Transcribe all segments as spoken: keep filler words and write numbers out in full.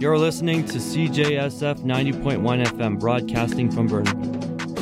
You're listening to C J S F ninety point one F M, broadcasting from Burnaby.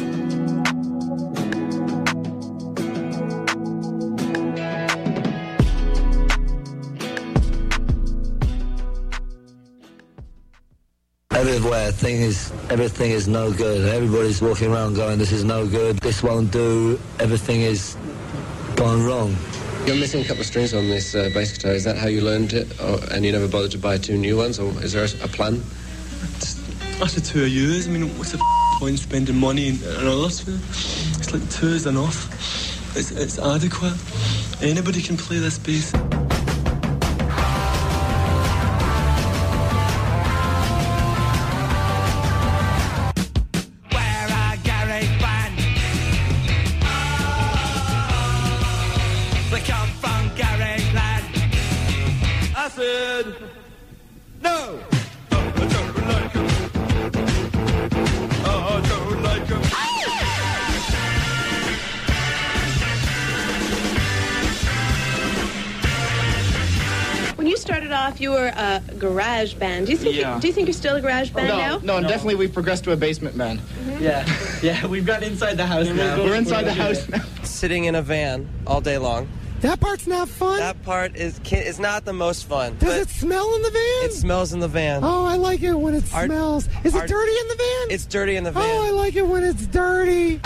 Everywhere, thing is, everything is no good. Everybody's walking around going, this is no good, this won't do, everything is gone wrong. You're missing a couple of strings on this uh, bass guitar. Is that how you learned it? Or, and you never bothered to buy two new ones? Or is there a, a plan? After two years, I mean, what's the f- point spending money on others? It's like two is enough. It's, it's adequate. Anybody can play this bass. No! Oh, I don't like him. Oh, I don't like him. When you started off, you were a garage band. Do you think? Yeah. You, do you think you're still a garage band no, now? No, no, definitely we've progressed to a basement band. Mm-hmm. Yeah, yeah, we've got inside the house now. We're inside the house now. Sitting in a van all day long. That part's not fun. That part is is not the most fun. Does it smell in the van? It smells in the van. Oh, I like it when it Our, smells. Is our, it dirty in the van? It's dirty in the van. Oh, I like it when it's dirty.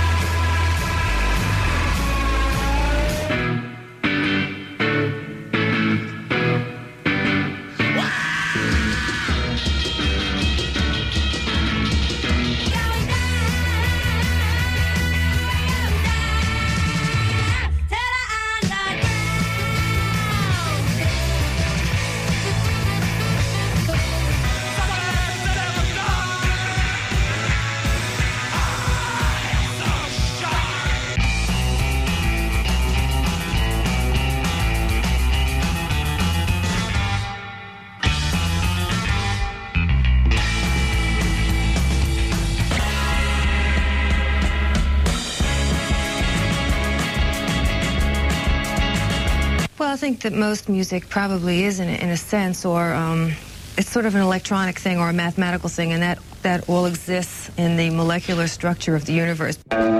I think that most music probably is in a, in a sense, or um, it's sort of an electronic thing or a mathematical thing, and that, that all exists in the molecular structure of the universe.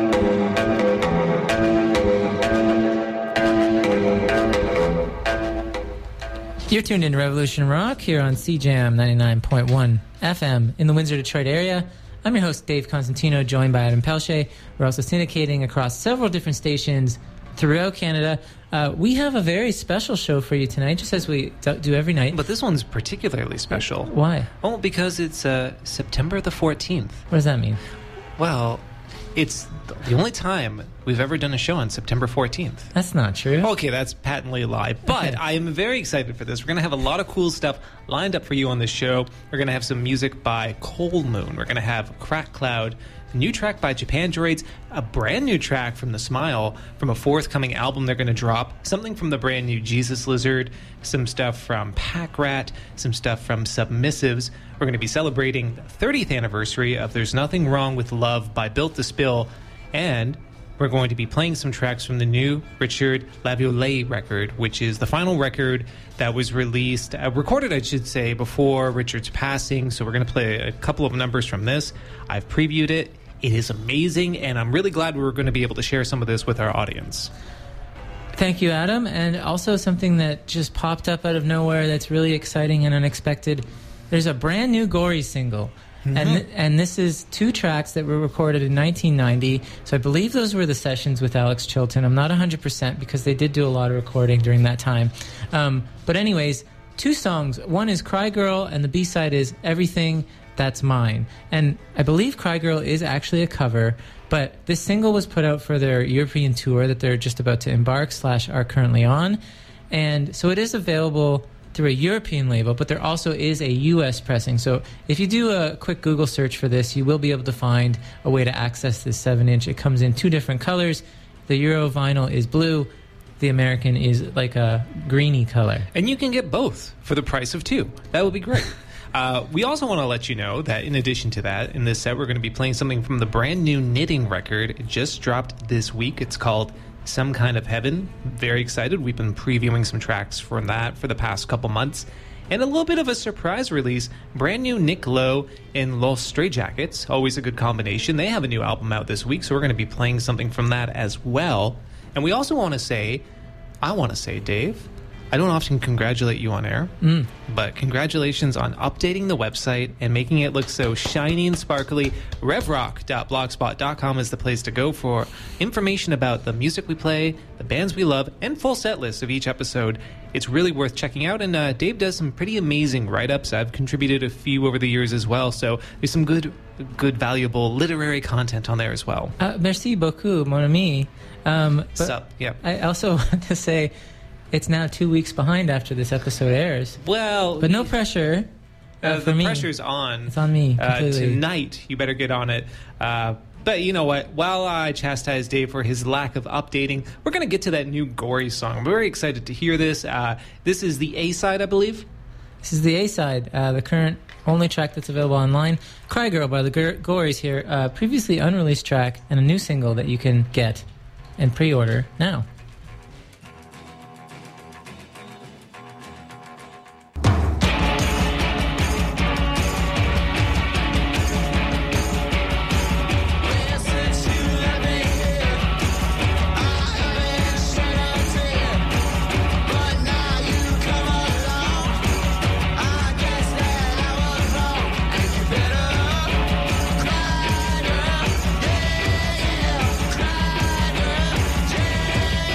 You're tuned in to Revolution Rock here on C J M ninety-nine point one F M in the Windsor, Detroit area. I'm your host, Dave Constantino, joined by Adam Pelche. We're also syndicating across several different stations throughout Canada. Uh, we have a very special show for you tonight, just as we do every night. But this one's particularly special. Why? Well, because it's uh, September the fourteenth. What does that mean? Well, it's the only time we've ever done a show on September fourteenth. That's not true. Okay, that's patently a lie. But okay. I am very excited for this. We're going to have a lot of cool stuff lined up for you on this show. We're going to have some music by Cold Moon. We're going to have Crack Cloud, a new track by Japandroids, a brand new track from The Smile from a forthcoming album they're going to drop, something from the brand new Jesus Lizard, some stuff from Pack Rat, some stuff from Submissives. We're going to be celebrating the thirtieth anniversary of There's Nothing Wrong with Love by Built to Spill, and we're going to be playing some tracks from the new Richard Laviolette record, which is the final record that was released, uh, recorded, I should say, before Richard's passing. So we're going to play a couple of numbers from this. I've previewed it. It is amazing, and I'm really glad we were going to be able to share some of this with our audience. Thank you, Adam. And also something that just popped up out of nowhere that's really exciting and unexpected. There's a brand new Gory single. Mm-hmm. And th- and this is two tracks that were recorded in nineteen ninety. So I believe those were the sessions with Alex Chilton. I'm not one hundred percent because they did do a lot of recording during that time. Um, but anyways, two songs. One is Cry Girl, and the B-side is Everything That's Mine. And I believe Cry Girl is actually a cover, but this single was put out for their European tour that they're just about to embark slash are currently on. And so it is available through a European label, but there also is a U S pressing. So if you do a quick Google search for this, you will be able to find a way to access this seven inch. It comes in two different colors. The Euro vinyl is blue. The American is like a greeny color. And you can get both for the price of two. That would be great. Uh, we also want to let you know that in addition to that, in this set, we're going to be playing something from the brand new Knitting record. It just dropped this week. It's called Some Kind of Heaven. Very excited. We've been previewing some tracks from that for the past couple months. and a little bit of a surprise release. Brand new Nick Lowe and Los Stray Jackets. Always a good combination. They have a new album out this week, so we're going to be playing something from that as well. And we also want to say, I want to say, Dave, I don't often congratulate you on air, Mm. but congratulations on updating the website and making it look so shiny and sparkly. revrock dot blogspot dot com is the place to go for information about the music we play, the bands we love, and full set lists of each episode. It's really worth checking out, and uh, Dave does some pretty amazing write-ups. I've contributed a few over the years as well, so there's some good, good, valuable literary content on there as well. Uh, merci beaucoup, mon ami. Um, but Sup, yeah. I also want to say it's now two weeks behind after this episode airs. Well, but no pressure. Uh, Uh, for the me. pressure's on. It's on me Uh, completely. tonight, you better get on it. Uh, but you know what? While I chastise Dave for his lack of updating, we're going to get to that new Gory song. I'm very excited to hear this. Uh, this is the A-side, I believe. This is the A-side, uh, the current only track that's available online. Cry Girl by the Gor- Gories here. Uh, previously unreleased track and a new single that you can get and pre-order now. Yeah.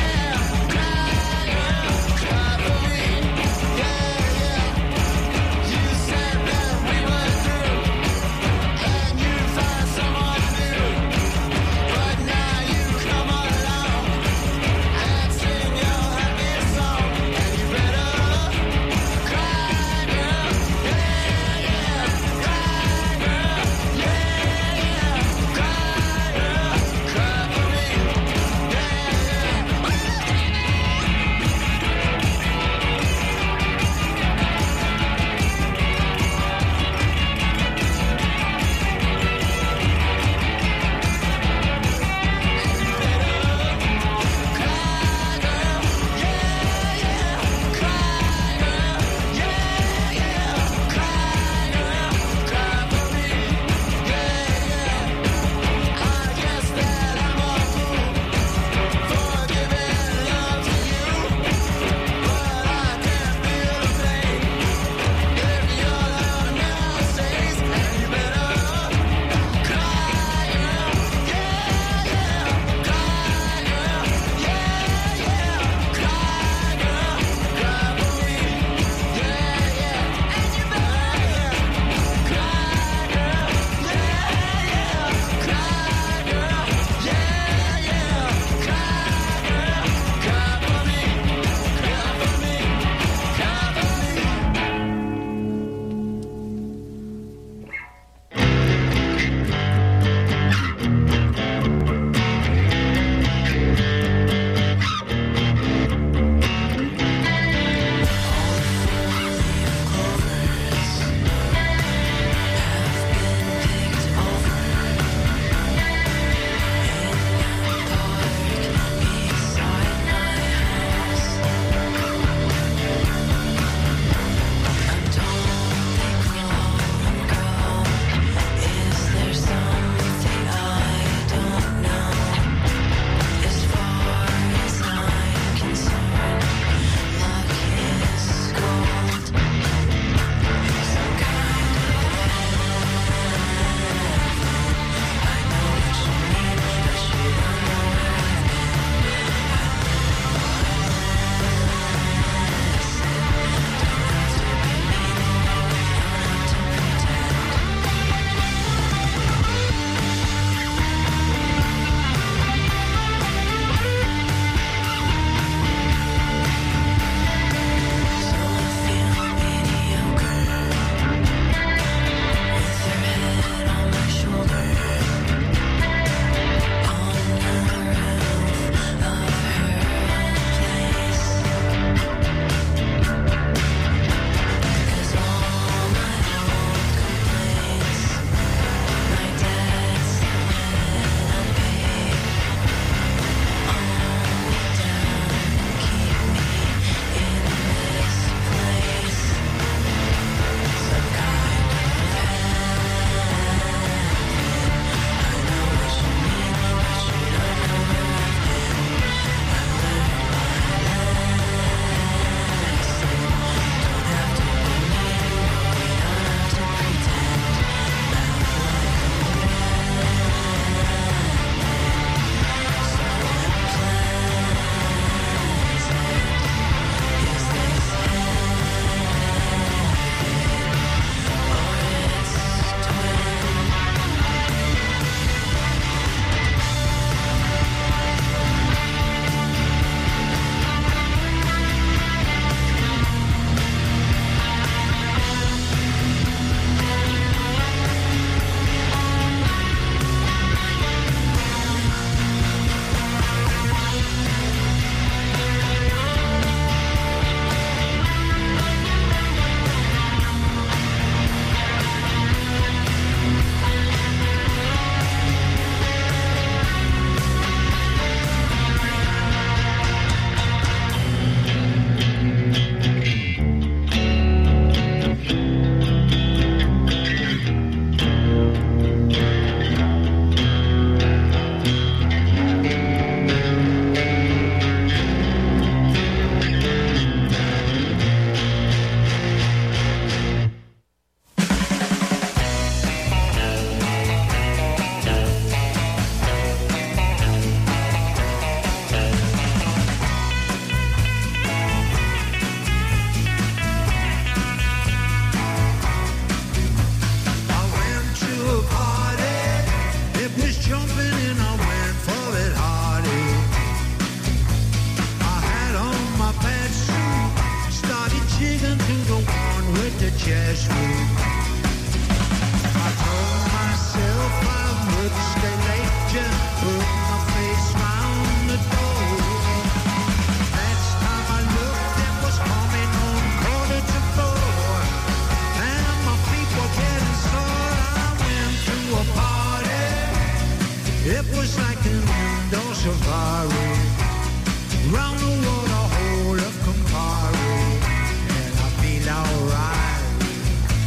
just rude. I told myself I would stay late, just put my face round the door. Next time I looked, it was coming on quarter to four. And my feet were getting sore. I went to a party. It was like an indoor safari. Round the water hole of Campari. And I feel alright.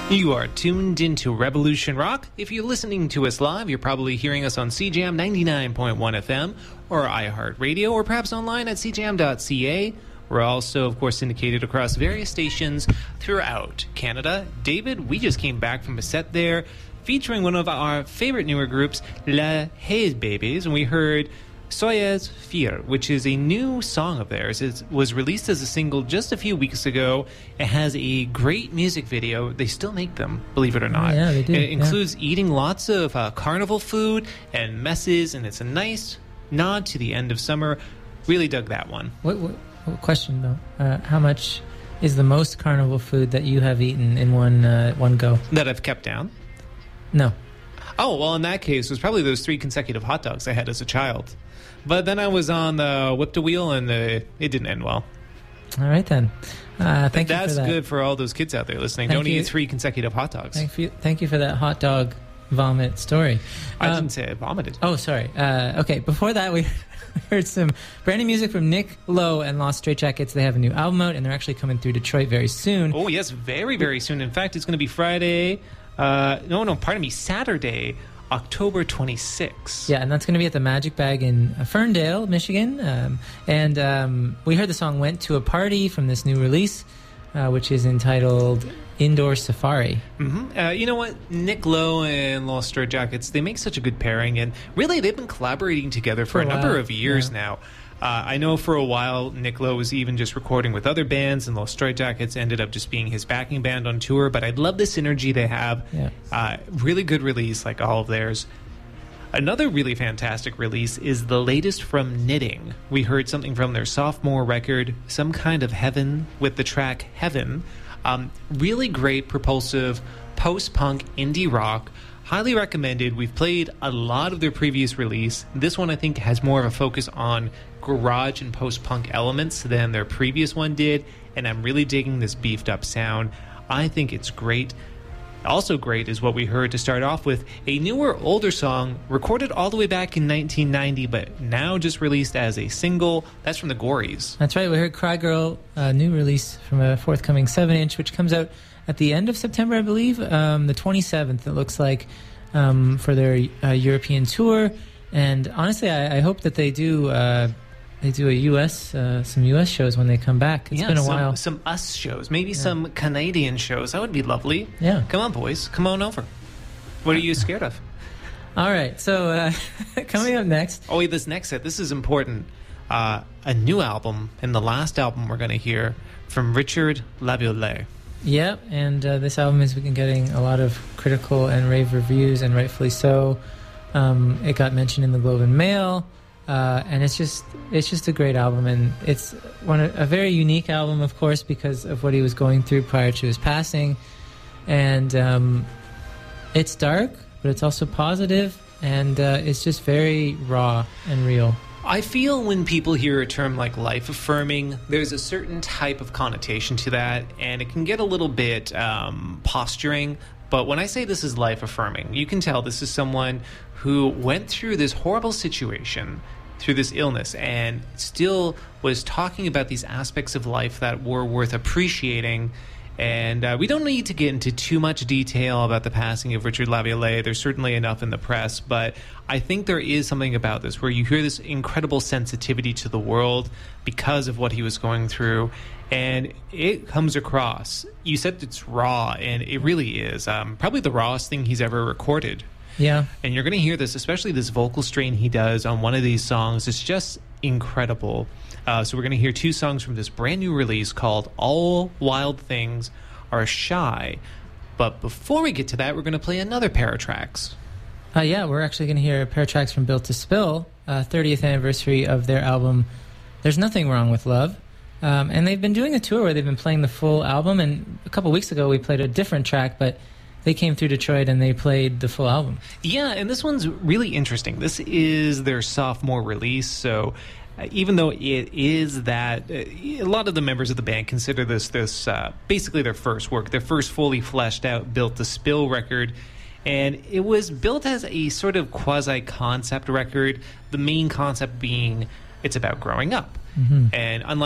You are tuned into Revolution Rock. If you're listening to us live, you're probably hearing us on C J M ninety-nine point one F M or iHeartRadio, or perhaps online at c j m dot c a. We're also, of course, syndicated across various stations throughout Canada. David, we just came back from a set there featuring one of our favorite newer groups, La Haze Babies, and we heard Soyez Fier, which is a new song of theirs. It was released as a single just a few weeks ago. It has a great music video. They still make them, believe it or not. Oh, yeah, they do. It includes yeah. eating lots of uh, carnival food and messes, and it's a nice nod to the end of summer. Really dug that one. What, what, what question, though? Uh, how much is the most carnival food that you have eaten in one uh, one go? That I've kept down? No. Oh, well, in that case, it was probably those three consecutive hot dogs I had as a child. But then I was on the whip to wheel, and the, it didn't end well. All right, then. Uh, thank That's you for that. good for all those kids out there listening. Thank Don't you. eat three consecutive hot dogs. Thank you, thank you for that hot dog vomit story. I Um, didn't say I vomited. Oh, sorry. Uh, okay, before that, we heard some brand new music from Nick Lowe and Lost Straight Jackets. They have a new album out, and they're actually coming through Detroit very soon. Oh, yes, very, very soon. In fact, it's going to be Friday. Uh, no, no, pardon me, Saturday, October twenty-sixth. Yeah, and that's going to be at the Magic Bag in Ferndale, Michigan. Um, and um, we heard the song Went to a Party from this new release, uh, which is entitled Indoor Safari. Mm-hmm. Uh, you know what? Nick Lowe and Lost Straight Jackets, they make such a good pairing. And really, they've been collaborating together for, For a a number while, of years yeah. now. Uh, I know for a while Nick Lowe was even just recording with other bands, and Lost Straight Jackets ended up just being his backing band on tour. But I love the synergy they have. Yeah. Uh, really good release, like all of theirs. Another really fantastic release is the latest from Knitting. We heard something from their sophomore record, Some Kind of Heaven, with the track Heaven. Um, really great, propulsive, post-punk indie rock. Highly recommended. We've played a lot of their previous release. This one, I think, has more of a focus on garage and post-punk elements than their previous one did, and I'm really digging this beefed-up sound. I think it's great. Also great is what we heard to start off with, a newer, older song recorded all the way back in nineteen ninety, but now just released as a single. That's from the Gories. That's right. We heard Cry Girl, a new release from a forthcoming seven inch, which comes out at the end of September, I believe, um, the twenty-seventh, it looks like, um, for their uh, European tour. And honestly, I, I hope that they do uh, they do a U S uh, some U S shows when they come back. It's yeah, been a some, while. Some us shows, maybe Yeah. some Canadian shows. That would be lovely. Yeah. Come on, boys. Come on over. What are you scared of? All right. So uh, coming up next. Oh, wait, this next set, this is important. Uh, a new album, and the last album we're going to hear from Richard Laviolette. Yep, and uh, this album has been getting a lot of critical and rave reviews, and rightfully so. Um, it got mentioned in the Globe and Mail, uh, and it's just it's just a great album, and it's one of, a very unique album, of course, because of what he was going through prior to his passing. And um, it's dark, but it's also positive, and uh, it's just very raw and real. I feel when people hear a term like life affirming, there's a certain type of connotation to that, and it can get a little bit um, posturing. But when I say this is life affirming, you can tell this is someone who went through this horrible situation, through this illness, and still was talking about these aspects of life that were worth appreciating. And uh, we don't need to get into too much detail about the passing of Richard Laviolette. There's certainly enough in the press, but I think there is something about this where you hear this incredible sensitivity to the world because of what he was going through, and it comes across. You said it's raw, and it really is. Um, probably the rawest thing he's ever recorded. Yeah. And you're going to hear this, especially this vocal strain he does on one of these songs. It's just incredible. Uh, so we're going to hear two songs from this brand new release called All Wild Things Are Shy. But before we get to that, we're going to play another pair of tracks. Uh, yeah, we're actually going to hear a pair of tracks from Built to Spill, uh, thirtieth anniversary of their album There's Nothing Wrong with Love. Um, and they've been doing a tour where they've been playing the full album. And a couple weeks ago, we played a different track, but they came through Detroit and they played the full album. Yeah, and this one's really interesting. This is their sophomore release, so uh, even though it is that, uh, a lot of the members of the band consider this this uh, basically their first work, their first fully fleshed out Built to Spill record. And it was built as a sort of quasi-concept record, the main concept being it's about growing up. Mm-hmm. And unlike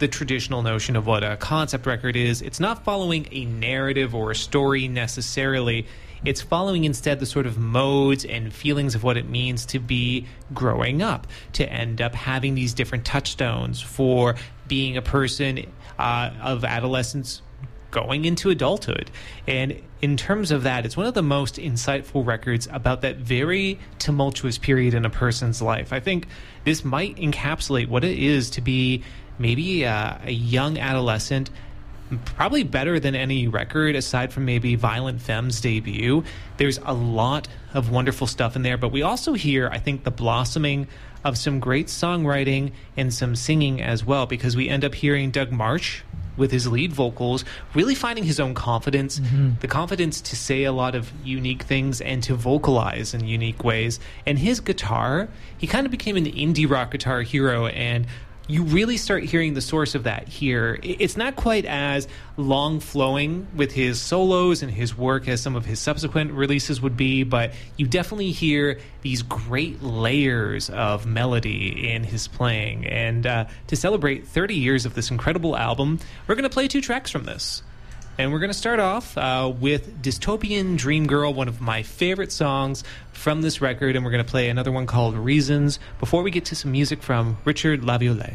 the traditional notion of what a concept record is. It's not following a narrative or a story necessarily. It's following instead the sort of modes and feelings of what it means to be growing up, to end up having these different touchstones for being a person uh, of adolescence going into adulthood. And in terms of that, it's one of the most insightful records about that very tumultuous period in a person's life. I think this might encapsulate what it is to be maybe uh, a young adolescent, probably better than any record aside from maybe Violent Femme's debut. There's a lot of wonderful stuff in there, but we also hear, I think, the blossoming of some great songwriting and some singing as well, because we end up hearing Doug Martsch with his lead vocals really finding his own confidence, mm-hmm. the confidence to say a lot of unique things and to vocalize in unique ways. And his guitar, he kind of became an indie rock guitar hero, and you really start hearing the source of that here. It's not quite as long-flowing with his solos and his work as some of his subsequent releases would be, but you definitely hear these great layers of melody in his playing. And uh, to celebrate thirty years of this incredible album, we're going to play two tracks from this. And we're going to start off uh, with Dystopian Dream Girl, one of my favorite songs from this record, and we're going to play another one called Reasons before we get to some music from Richard Laviolette.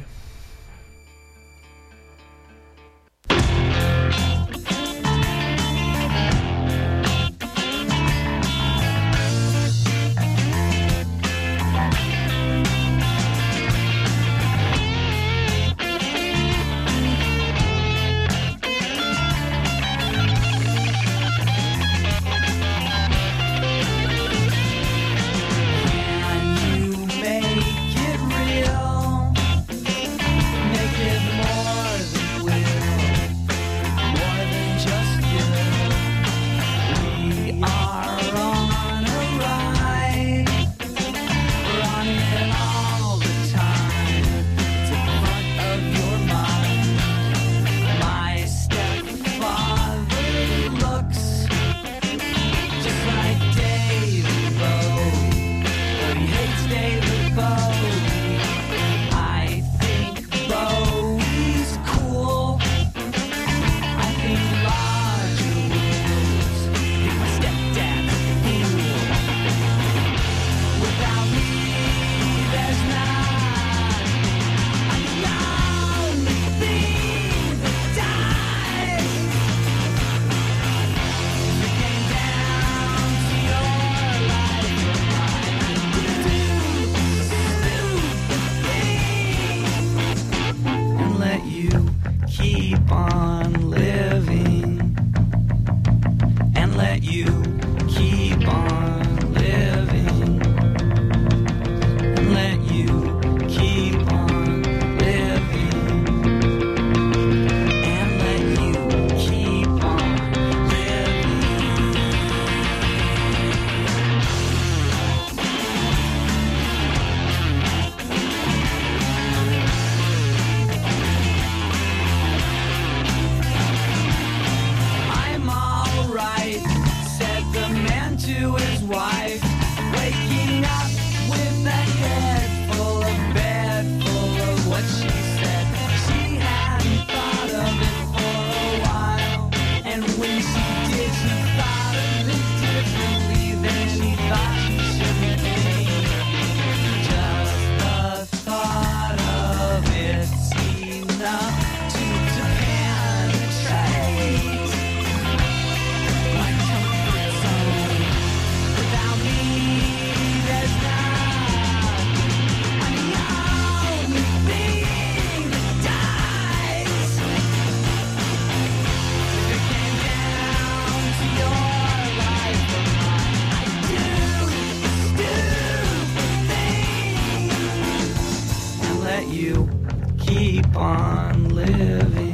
keep on living.